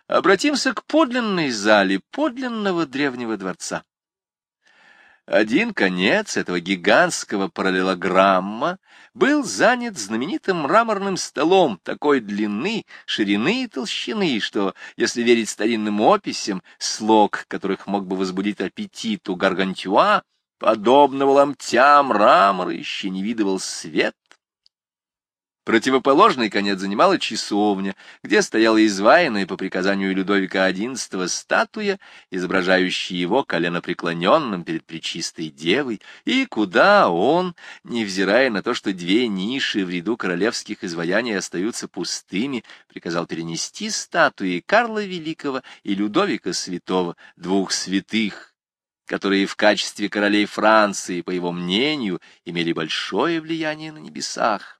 Обратимся к подлинной зале подлинного древнего дворца. Один конец этого гигантского параллелограмма был занят знаменитым мраморным столом такой длины, ширины и толщины, что, если верить старинным описям, слог которых мог бы возбудить аппетит у Гаргантюа, подобного ломтя мрамора еще не видывал свет. Противоположный конец занимала часовня, где стояла изваянная по приказанию Людовика XI статуя, изображающая его коленопреклоненным перед Пречистой Девой, и куда он, невзирая на то, что две ниши в ряду королевских изваяний остаются пустыми, приказал перенести статуи Карла Великого и Людовика Святого, двух святых, которые в качестве королей Франции, по его мнению, имели большое влияние на небесах.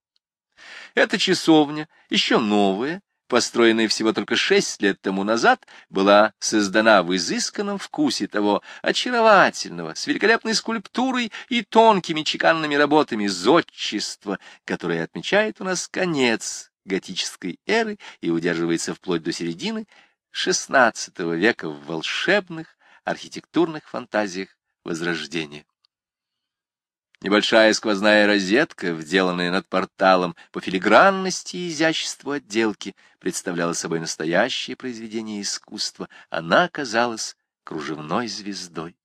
Эта часовня, еще новая, построенная всего только 6 лет тому назад, была создана в изысканном вкусе того очаровательного, с великолепной скульптурой и тонкими чеканными работами зодчества, которое отмечает у нас конец готической эры и удерживается вплоть до середины XVI века в волшебных архитектурных фантазиях Возрождения. Небольшая сквозная розетка, вделанная над порталом по филигранности и изяществу отделки, представляла собой настоящее произведение искусства. Она казалась кружевной звездой.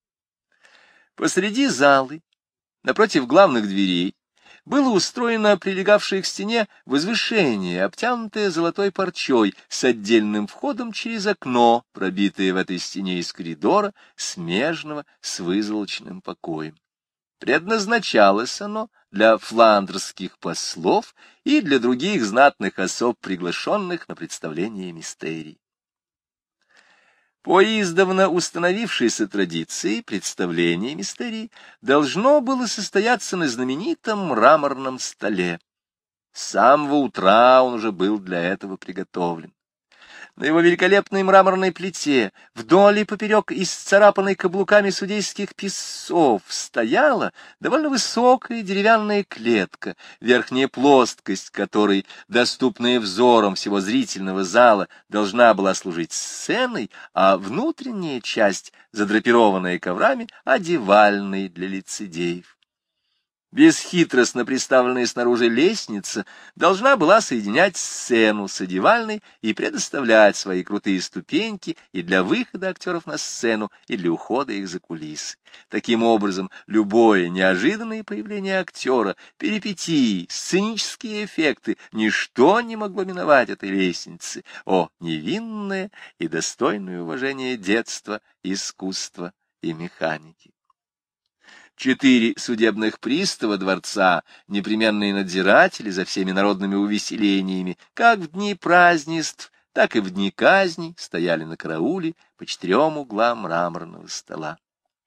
Посреди залы, напротив главных дверей, было устроено прилегавшее к стене возвышение, обтянутое золотой парчой, с отдельным входом через окно, пробитое в этой стене из коридора, смежного с вызолоченным покоем. Предназначалось оно для фландрских послов и для других знатных особ, приглашенных на представление мистерий. По издавна установившейся традиции представление мистерий должно было состояться на знаменитом мраморном столе. С самого утра он уже был для этого приготовлен. На его великолепной мраморной плите, вдоль и поперек исцарапанной каблуками судейских писцов, стояла довольно высокая деревянная клетка, верхняя плоскость которой, доступная взором всего зрительного зала, должна была служить сценой, а внутренняя часть, задрапированная коврами, одевальной для лицедеев. Бесхитростно приставленная снаружи лестница должна была соединять сцену с одевальной и предоставлять свои крутые ступеньки и для выхода актеров на сцену, и для ухода их за кулисы. Таким образом, любое неожиданное появление актера, перипетии, сценические эффекты, ничто не могло миновать этой лестницы. О, невинное и достойное уважения детства, искусства и механики! 4 судебных пристава дворца, непременные надзиратели за всеми народными увеселениями, как в дни празднеств, так и в дни казней, стояли на карауле по 4 углам мраморного стола.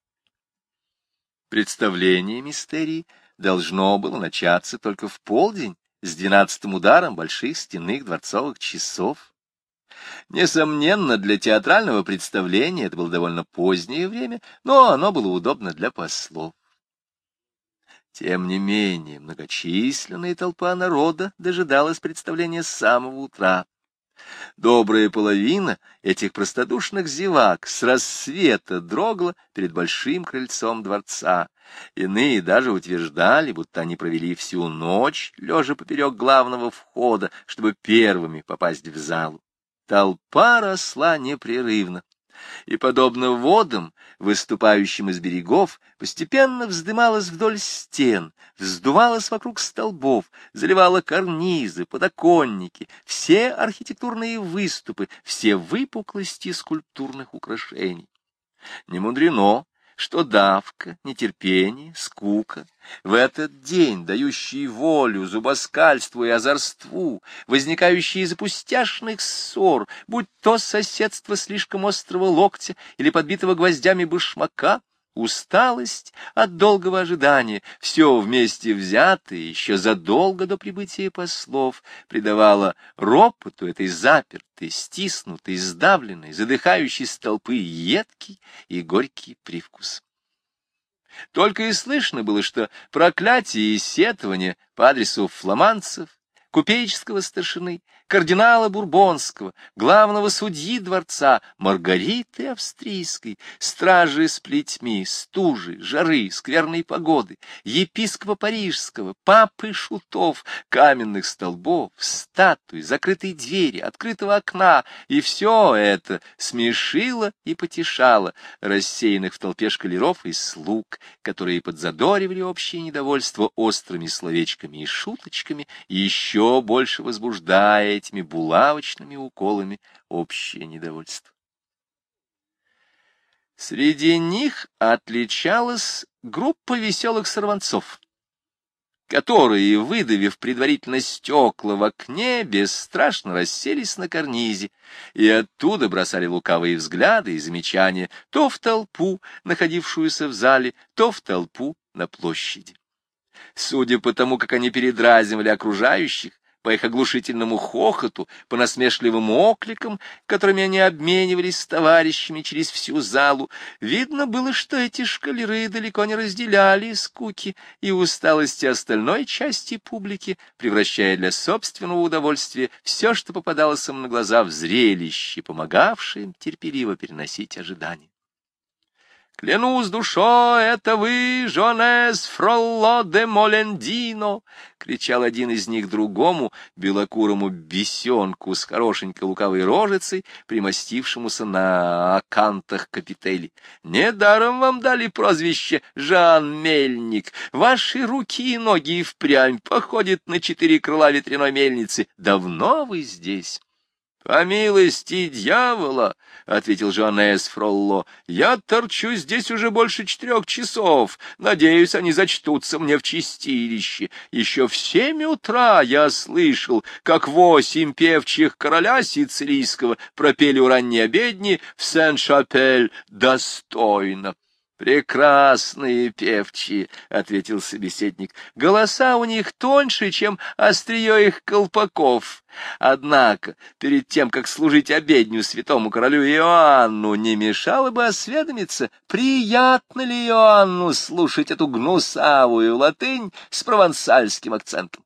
Представление мистерии должно было начаться только в полдень с 12-м ударом больших стенных дворцовых часов. Несомненно, для театрального представления это было довольно позднее время, но оно было удобно для послов. Тем не менее, многочисленная толпа народа дожидалась представления с самого утра. Добрая половина этих простодушных зевак с рассвета дрогла перед большим крыльцом дворца. Иные даже утверждали, будто они провели всю ночь, лежа поперек главного входа, чтобы первыми попасть в залу. Толпа росла непрерывно, и, подобно водам, выступающим из берегов, постепенно вздымалась вдоль стен, вздувалась вокруг столбов, заливала карнизы, подоконники, все архитектурные выступы, все выпуклости скульптурных украшений. Немудрено, что давка, нетерпение, скука, в этот день дающие волю зубоскальству и озорству, возникающие из пустяшных ссор, будь то соседство слишком острого локтя или подбитого гвоздями башмака, усталость от долгого ожидания, все вместе взятое еще задолго до прибытия послов, придавало ропоту этой запертой, стиснутой, сдавленной, задыхающейся толпы едкий и горький привкус. Только и слышно было, что проклятие и сетование по адресу фламандцев, купеческого старшины, кардинала Бурбонского, главного судьи дворца, Маргариты Австрийской, стражи с плетьми, стужи, жары, скверной погоды, епископа Парижского, папы Шутов, каменных столбов, статуй, закрытой двери, открытого окна, и все это смешило и потешало рассеянных в толпе школяров и слуг, которые подзадоривали общее недовольство острыми словечками и шуточками, и еще больше возбуждая этими булавочными уколами общее недовольство. Среди них отличалась группа веселых сорванцов, которые, выдавив предварительно стекла в окне, бесстрашно расселись на карнизе и оттуда бросали лукавые взгляды и замечания то в толпу, находившуюся в зале, то в толпу на площади. Судя по тому, как они передразнивали окружающих, по их оглушительному хохоту, по насмешливым окликам, которыми они обменивались с товарищами через всю залу, видно было, что эти школяры далеко не разделяли скуки и усталости остальной части публики, превращая для собственного удовольствия все, что попадалось им на глаза, в зрелище, помогавшее им терпеливо переносить ожидания. «Клянусь душой, это вы, Жонес Фролло де Молендино!» — кричал один из них другому, белокурому бесенку с хорошенькой лукавой рожицей, примостившемуся на акантах капители. «Недаром вам дали прозвище Жан Мельник. Ваши руки и ноги и впрямь походят на 4 крыла ветряной мельницы. Давно вы здесь?» «По милости дьявола, — ответил Жонес Фролло, — я торчу здесь уже больше 4 часов. Надеюсь, они зачтутся мне в чистилище. Еще в 7 утра я слышал, как 8 певчих короля сицилийского пропели у ранней обедни в Сен-Шапель достойно». «Прекрасные певчие, — ответил собеседник, — голоса у них тоньше, чем острие их колпаков. Однако, перед тем, как служить обедню святому королю Иоанну, не мешало бы осведомиться, приятно ли Иоанну слушать эту гнусавую латынь с провансальским акцентом.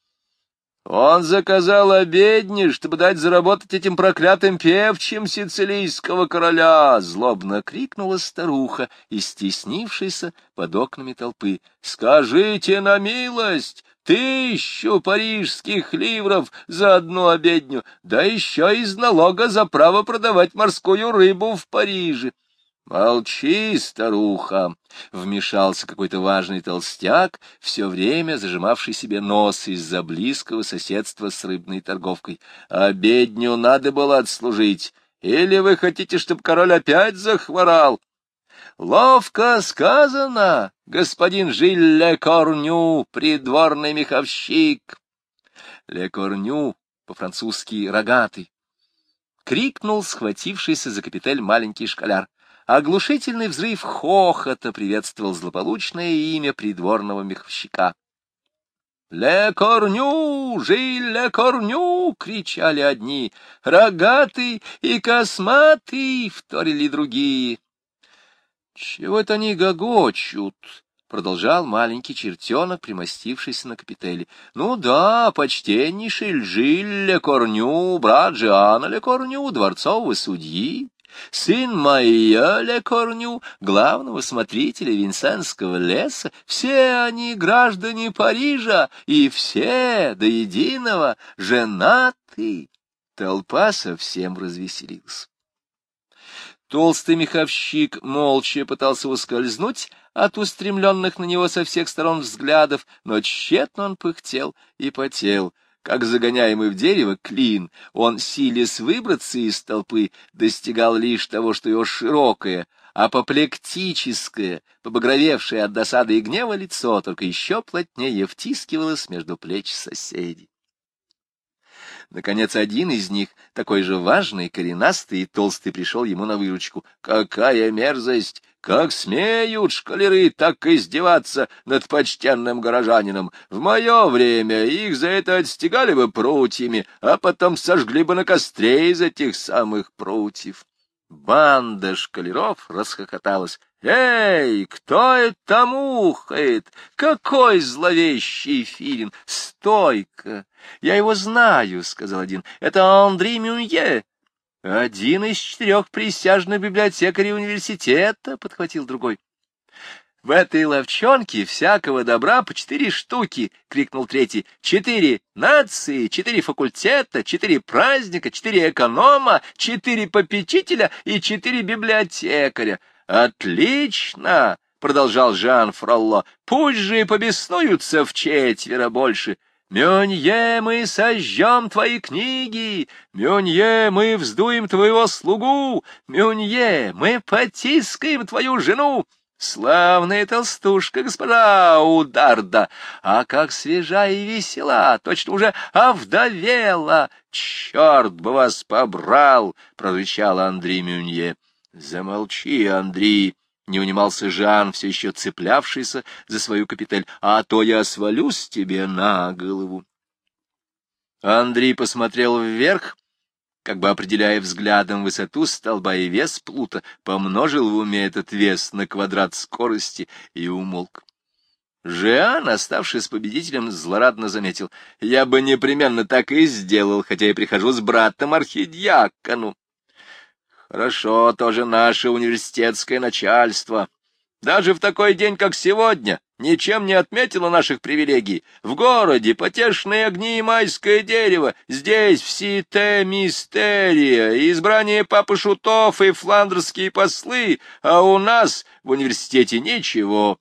Он заказал обедни, чтобы дать заработать этим проклятым певчим сицилийского короля, — злобно крикнула старуха, истеснившаяся под окнами толпы. — Скажите на милость, 1000 парижских ливров за одну обедню, да еще из налога за право продавать морскую рыбу в Париже. — Молчи, старуха! — вмешался какой-то важный толстяк, все время зажимавший себе нос из-за близкого соседства с рыбной торговкой. — Обедню надо было отслужить. Или вы хотите, чтобы король опять захворал? — Ловко сказано, господин Жиль Ле Корню, придворный меховщик. Ле Корню, по-французски «рогатый», — крикнул схватившийся за капитель маленький школяр. Оглушительный взрыв хохота приветствовал злополучное имя придворного меховщика. «Ле Корню! Жиль Ле Корню!» — кричали одни. «Рогатый и косматый!» — вторили другие. «Чего это они гогочут?» — продолжал маленький чертенок, примостившийся на капители. «Ну да, почтеннейший Жиль Ле Корню, брат Жиана Ле Корню, дворцового судьи. Сын Майя Ле Корню, главного смотрителя Винсенского леса, все они граждане Парижа, и все до единого женаты». Толпа совсем развеселилась. Толстый меховщик молча пытался ускользнуть от устремленных на него со всех сторон взглядов, но тщетно он пыхтел и потел. Как загоняемый в дерево клин, он, силясь выбраться из толпы, достигал лишь того, что его широкое, апоплектическое, побагровевшее от досады и гнева лицо только еще плотнее втискивалось между плеч соседей. Наконец, один из них, такой же важный, коренастый и толстый, пришел ему на выручку. «Какая мерзость! Как смеют школяры так издеваться над почтенным горожанином! В мое время их за это отстегали бы прутьями, а потом сожгли бы на костре из этих самых прутьев». Банда школяров расхохоталась. «Эй, кто это там ухает? Какой зловещий филин! Стой-ка! Я его знаю», — сказал один. «Это Андре Мюнье, один из 4 присяжных библиотекарей университета», — подхватил другой. «В этой ловчонке всякого добра по 4 штуки!» — крикнул третий. 4 нации, 4 факультета, 4 праздника, 4 эконома, 4 попечителя и 4 библиотекаря. «Отлично!» — продолжал Жан Фролло. «Пусть же и побеснуются вчетверо больше. Мюнье, мы сожжем твои книги! Мюнье, мы вздуем твоего слугу! Мюнье, мы потискаем твою жену! Славная толстушка, госпожа Ударда! А как свежа и весела! Точно уже овдовела! Черт бы вас побрал!» — прорычал Андре Мюнье. «Замолчи, Андре!» — не унимался Жан, все еще цеплявшийся за свою капитель. «А то я свалюсь тебе на голову!» Андре посмотрел вверх, как бы определяя взглядом высоту столба и вес плута, помножил в уме этот вес на квадрат скорости и умолк. Жиан, оставшись победителем, злорадно заметил: «Я бы непременно так и сделал, хотя и прихожу с братом-архидиакону». «Хорошо тоже наше университетское начальство. Даже в такой день, как сегодня, ничем не отметило наших привилегий. В городе потешные огни и майское дерево, здесь в Сите-Мистерия, избрание папы Шутов и фландерские послы, а у нас в университете ничего.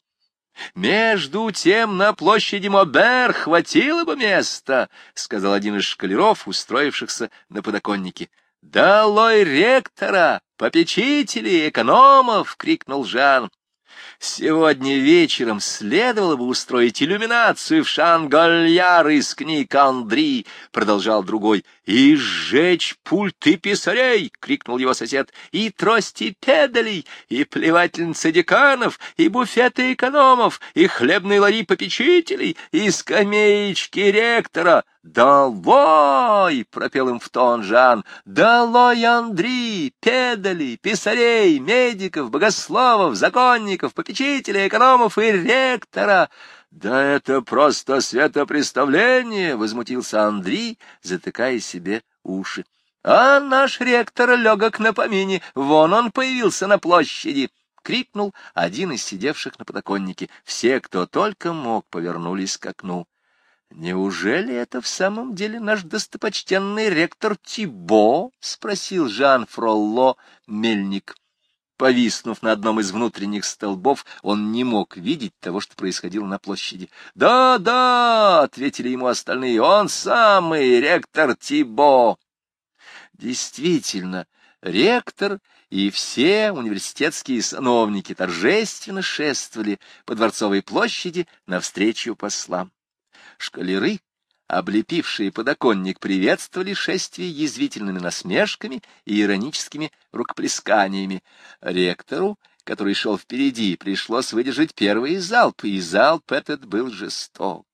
Между тем на площади Мобер хватило бы места», — сказал один из школяров, устроившихся на подоконнике. «Долой ректора, попечителей, экономов!» — крикнул Жан. «Сегодня вечером следовало бы устроить иллюминацию в Шангольяр из книг Андре», — продолжал другой. «И сжечь пульты писарей», — крикнул его сосед, «и трости педалей, и плевательницы деканов, и буфеты экономов, и хлебные лари попечителей, и скамеечки ректора». «Долой!» — пропел им в тон Жан. «Долой Андре, педалей, писарей, медиков, богословов, законников, попечителей, экономов и ректора!» «Да это просто светопреставление!» — возмутился Андре, затыкая себе уши. «А наш ректор легок на помине, вон он появился на площади!» — крикнул один из сидевших на подоконнике. Все, кто только мог, повернулись к окну. «Неужели это в самом деле наш достопочтенный ректор Тибо?» — спросил Жан Фролло, мельник. Повиснув на одном из внутренних столбов, он не мог видеть того, что происходило на площади. «Да, да!» — ответили ему остальные. «Он самый ректор Тибо!» Действительно, ректор и все университетские сановники торжественно шествовали по Дворцовой площади навстречу послам. Школяры, облепившие подоконник, приветствовали шествие язвительными насмешками и ироническими рукоплесканиями. Ректору, который шел впереди, пришлось выдержать первый залп, и залп этот был жесток.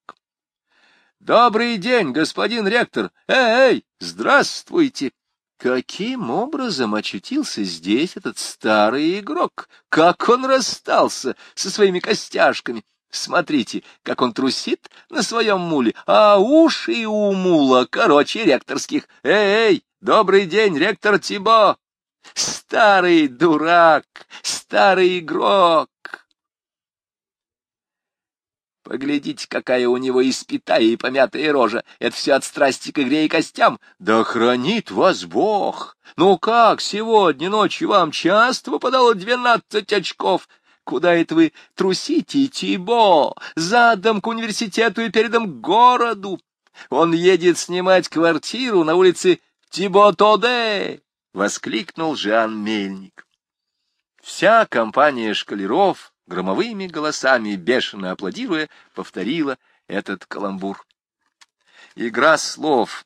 «Добрый день, господин ректор! Эй, здравствуйте!» Каким образом очутился здесь этот старый игрок? Как он расстался со своими костяшками? Смотрите, как он трусит на своем муле, а уши у мула короче ректорских. Эй, добрый день, ректор Тибо! Старый дурак, старый игрок! Поглядите, какая у него испитая и помятая рожа. Это все от страсти к игре и костям. Да хранит вас Бог! Ну как, сегодня ночью вам часто выпадало 12 очков? Куда это вы трусите, Тибо? Задом к университету и передом к городу. Он едет снимать квартиру на улице Тибо-Тоде, — воскликнул Жан Мельник. Вся компания школяров, громовыми голосами, бешено аплодируя, повторила этот каламбур. Игра слов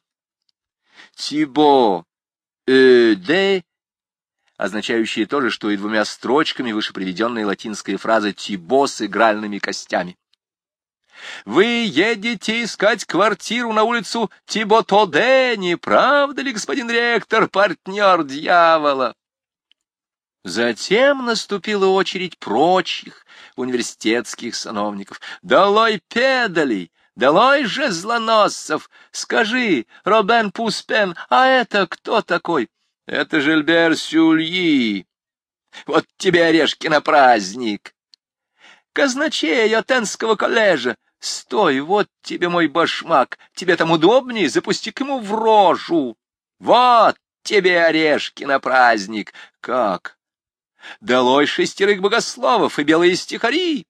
Тибо-Де, означающие то же, что и двумя строчками выше приведенная латинская фраза «Тибо» с игральными костями. «Вы едете искать квартиру на улицу Тибо-Тоде, не правда ли, господин ректор, партнер дьявола?» Затем наступила очередь прочих университетских сановников. «Долой педалей! Долой же злоносцев! Скажи, Робен Пуспен, а это кто такой?» «Это Жильбер Сюльи. Вот тебе орешки на праздник!» «Казначей Отенского коллежа! Стой, вот тебе мой башмак! Тебе там удобнее, запусти к ему в рожу! Вот тебе орешки на праздник!» «Как? Долой 6 богословов и белые стихари!»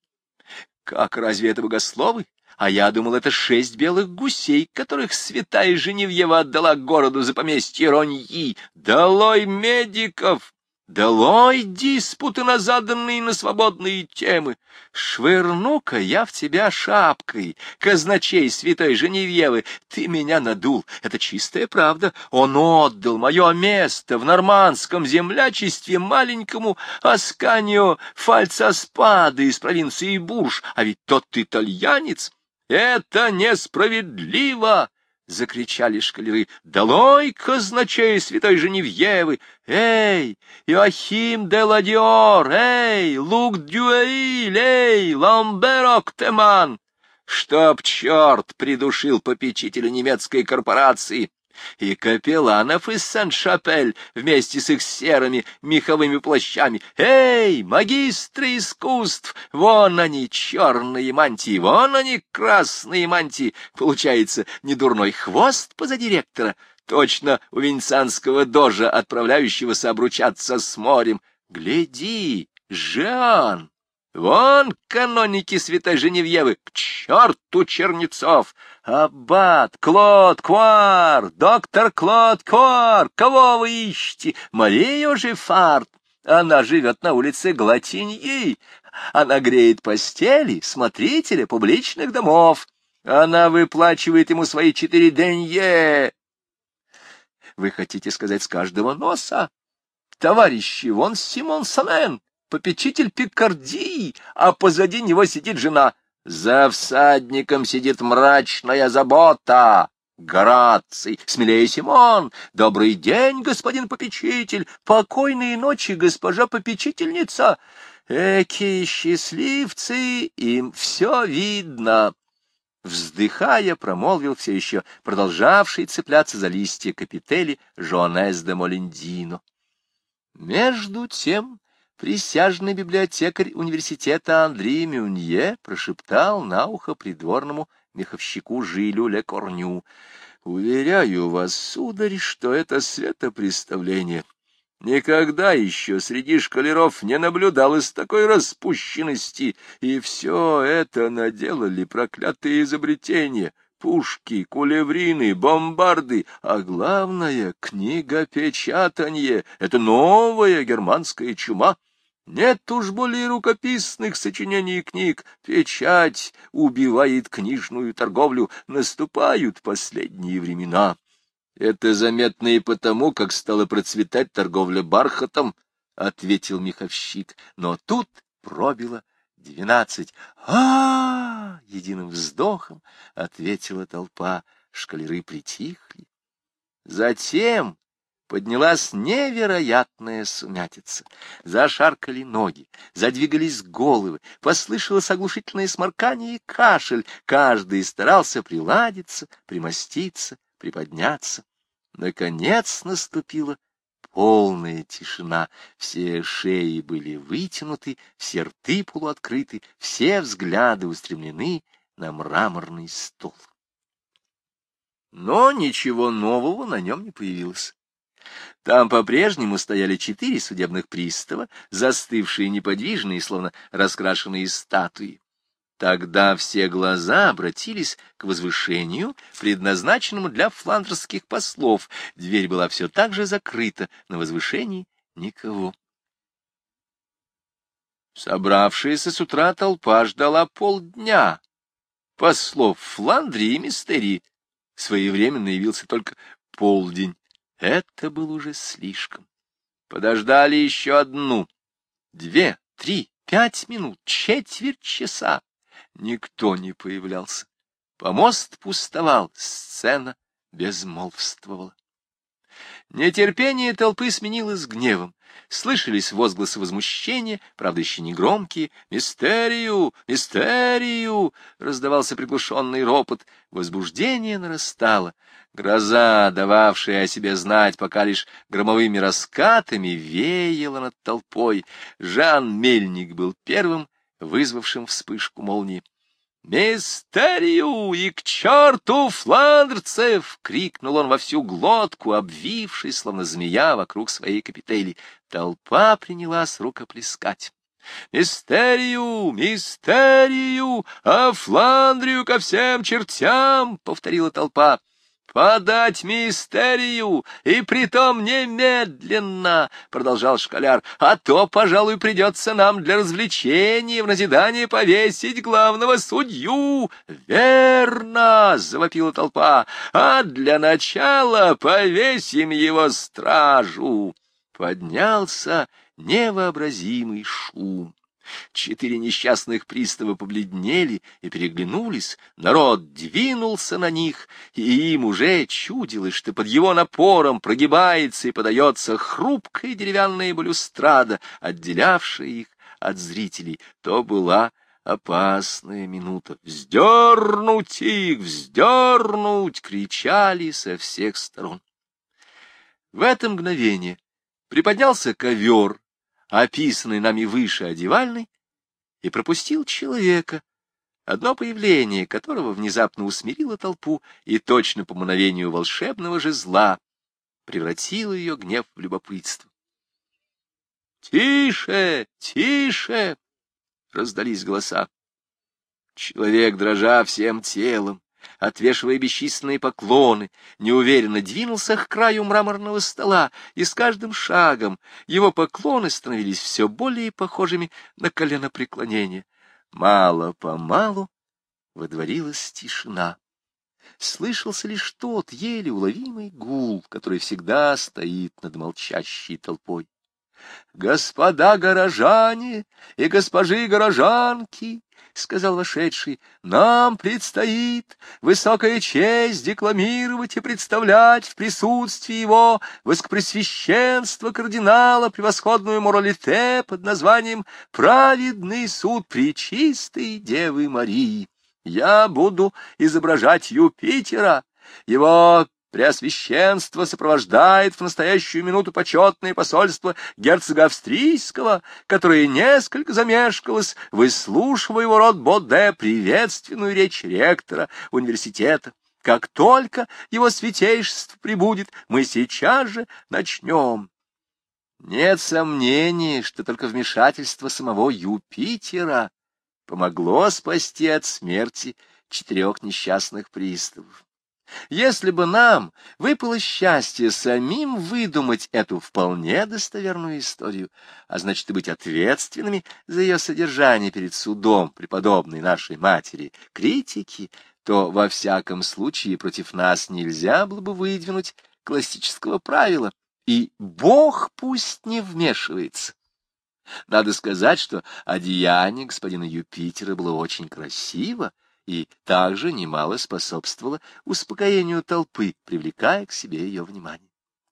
«Как, разве это богословы? А я думал, это 6 белых гусей, которых святая Женевьева отдала городу за поместье Роньи. Долой медиков! Долой диспуты на заданные и на свободные темы! Швырну-ка я в тебя шапкой, казначей святой Женевьевы! Ты меня надул, это чистая правда. Он отдал мое место в нормандском землячестве маленькому Асканио Фальцаспаде из провинции Бурж, а ведь тот итальянец. «Это несправедливо!» — закричали шкалеры. «Долой казначей святой Женевьевы! Эй, Иоахим де Ладиор! Эй, Лук Дюэиль! Эй, Ламбер Октеман! Чтоб черт придушил попечителя немецкой корпорации! И капелланов из Сен-Шапель вместе с их серыми меховыми плащами. Эй, магистры искусств! Вон они, черные мантии, вон они, красные мантии. Получается, недурной хвост позади ректора. Точно у венецианского дожа, отправляющегося обручаться с морем. Гляди, Жан! Вон каноники святой Женевьевы, к черту чернецов! Аббат, Клод Куар, доктор Клод Куар, кого вы ищете? Марию Жифард, она живет на улице Глатиньи, она греет постели смотрителя публичных домов, она выплачивает ему свои 4 денье. Вы хотите сказать с каждого носа? Товарищи, вон Симон Санен, попечитель Пикардии, а позади него сидит жена. За всадником сидит мрачная забота. Гораций, смелее, Симон, добрый день, господин попечитель, покойной ночи, госпожа попечительница. Эки счастливцы, им все видно. Вздыхая, промолвил все еще продолжавший цепляться за листья капители Жоанес де Молендино. Между тем присяжный библиотекарь университета Андри Мюнье прошептал на ухо придворному меховщику Жилю Ле Корню: «Уверяю вас, сударь, что это светопреставление. Никогда еще среди школяров не наблюдалось такой распущенности, и все это наделали проклятые изобретения». Пушки, кулеврины, бомбарды, а главное — книгопечатанье. Это новая германская чума. Нет уж более рукописных сочинений и книг. Печать убивает книжную торговлю. Наступают последние времена. Это заметно и потому, как стала процветать торговля бархатом, — ответил меховщик. Но тут пробило 12. Единым вздохом ответила толпа. Шкалеры притихли. Затем поднялась невероятная сумятица. Зашаркали ноги, задвигались головы, послышалось оглушительное сморкание и кашель. Каждый старался приладиться, примоститься, приподняться. Наконец наступила полная тишина, все шеи были вытянуты, все рты полуоткрыты, все взгляды устремлены на мраморный стол. Но ничего нового на нем не появилось. Там по-прежнему стояли 4 судебных пристава, застывшие неподвижные, словно раскрашенные статуи. Тогда все глаза обратились к возвышению, предназначенному для фландерских послов. Дверь была все так же закрыта, на возвышении никого. Собравшаяся с утра толпа ждала полдня. Послов Фландрии и Мистерии своевременно явился только полдень. Это было уже слишком. Подождали еще 1, 2, 3, 5 минут, четверть часа. Никто не появлялся. Помост пустовал, сцена безмолвствовала. Нетерпение толпы сменилось гневом. Слышались возгласы возмущения, правда, еще не громкие. «Мистерию! Мистерию!» — раздавался приглушенный ропот. Возбуждение нарастало. Гроза, дававшая о себе знать пока лишь громовыми раскатами, веяла над толпой. Жан Мельник был первым, вызвавшим вспышку молнии. «Мистерию! И к черту фландрцев!» — крикнул он во всю глотку, обвившись, словно змея, вокруг своей капители. Толпа принялась рукоплескать. «Мистерию! Мистерию! А Фландрию ко всем чертям!» — повторила толпа. «Подать мистерию, и притом немедленно!» — продолжал школяр. «А то, пожалуй, придется нам для развлечения в назидание повесить главного судью!» «Верно!» — завопила толпа. «А для начала повесим его стражу!» Поднялся невообразимый шум. 4 несчастных пристава побледнели и переглянулись, народ двинулся на них, и им уже чудилось, что под его напором прогибается и подается хрупкая деревянная балюстрада, отделявшая их от зрителей. То была опасная минута. «Вздернуть их! Вздернуть!» — кричали со всех сторон. В это мгновение приподнялся ковер, описанный нами выше одевальный, и пропустил человека, одно появление которого внезапно усмирило толпу и точно по мановению волшебного жезла превратило ее гнев в любопытство. «Тише! Тише!» — раздались голоса. Человек, дрожа всем телом, отвешивая бесчисленные поклоны, неуверенно двинулся к краю мраморного стола, и с каждым шагом его поклоны становились все более похожими на коленопреклонение. Мало-помалу водворилась тишина. Слышался лишь тот еле уловимый гул, который всегда стоит над молчащей толпой. «Господа горожане и госпожи горожанки!» — сказал вошедший, — «нам предстоит высокая честь декламировать и представлять в присутствии его высокопресвященства кардинала превосходную моралите под названием «Праведный суд Пречистой Девы Марии». Я буду изображать Юпитера, его Преосвященство сопровождает в настоящую минуту почетное посольство герцога австрийского, которое несколько замешкалось, выслушивая его род Боде приветственную речь ректора университета. Как только его святейшество прибудет, мы сейчас же начнем. Нет сомнений, что только вмешательство самого Юпитера помогло спасти от смерти 4 несчастных приставов. Если бы нам выпало счастье самим выдумать эту вполне достоверную историю, а значит и быть ответственными за ее содержание перед судом преподобной нашей матери критики, то во всяком случае против нас нельзя было бы выдвинуть классического правила, и Бог пусть не вмешивается. Надо сказать, что одеяние господина Юпитера было очень красиво, и также немало способствовало успокоению толпы, привлекая к себе ее внимание.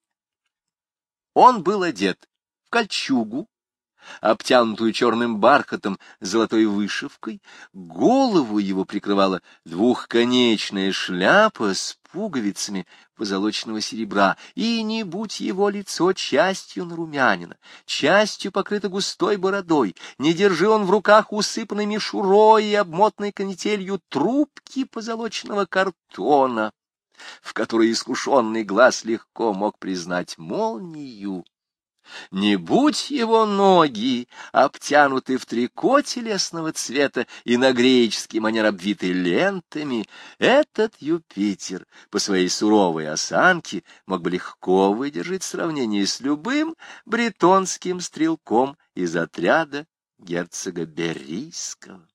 Он был одет в кольчугу, обтянутую черным бархатом с золотой вышивкой, голову его прикрывала двухконечная шляпа с пуговицами позолоченного серебра, и не будь его лицо частью нарумянина, частью покрыто густой бородой, не держи он в руках усыпанной мишурой и обмотанной канителью трубки позолоченного картона, в которой искушенный глаз легко мог признать молнию, не будь его ноги обтянуты в трико телесного цвета и на греческий манер обвиты лентами, этот Юпитер по своей суровой осанке мог бы легко выдержать сравнение с любым бретонским стрелком из отряда герцога Берийского.